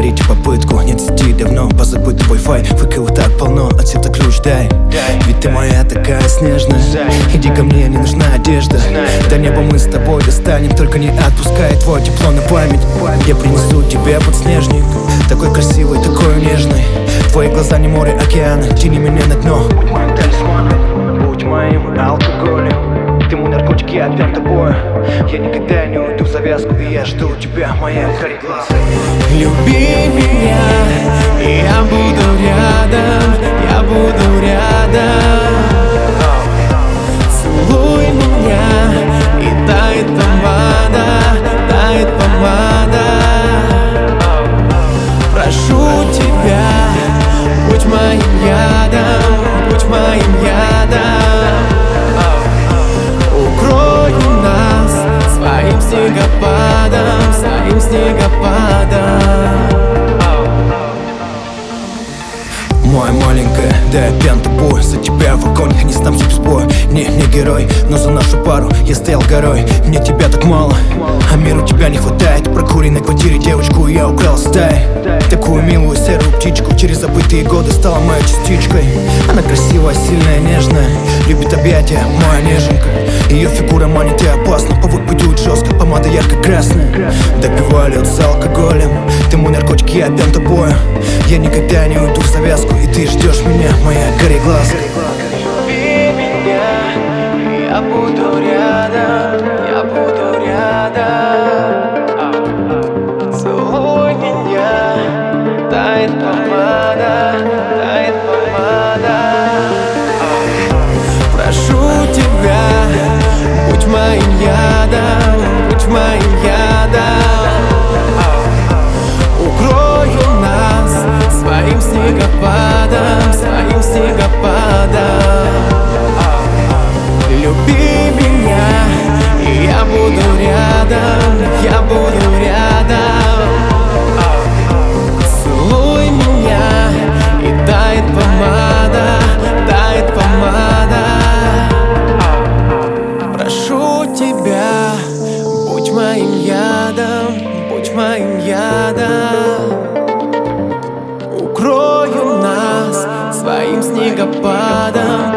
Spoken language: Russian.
повторите попытку. Нет сети давно, позабыт Wi-Fi. ВК так полно, от сердца ключ дай. Ведь ты моя такая снежная. Иди ко мне, не нужна одежда. До неба мы с тобой достанем, только не отпускай твое тепло на память. Я принесу тебе подснежник, такой красивый, такой нежный. Твои глаза не море, океана, тяни меня на дно. Будь моим талисманом, будь моим алкоголем. Ты мой наркотик, я опять тобой. Я никогда не уйду в завязку, и я жду тебя, моя кореглаз. Люби меня, и я буду рядом, я буду рядом. Целуй меня, и тает помада, тает помада. Прошу тебя, будь моим ядом, будь моим ядом. Укрою нас своим снегопадом, своим снегопадом. Моя маленькая, дай пенту за тебя в огонь, не сдам в бой. Не герой, но за нашу пару я стоял горой. Мне тебя так мало, а миру тебя не хватает. В прокуренной квартире девочку я украл стаи. Такую милую серую птичку через забытые годы стала моей частичкой. Она красивая, сильная, нежная, любит объятия, моя неженка. Ее фигура манит и опасна, повод бьют жестко, помада ярко-красная. Допиваю лед с алкоголем, ты мой наркотик, я пьян тобою. Я никогда не уйду в завязку, и ты ждешь меня, моя кореглазка. Люби меня, я буду рядом, я буду рядом. Целуй меня, тает помада, тает помада. Прошу тебя, будь моим ядом, будь моим ядом. Укрою нас своим снегопадом, своим снегопадом. Люби меня, и я буду рядом, я буду рядом. Целуй меня, и тает помада, тает помада. Прошу тебя, будь моим ядом, будь моим ядом. Укрою нас своим снегопадом,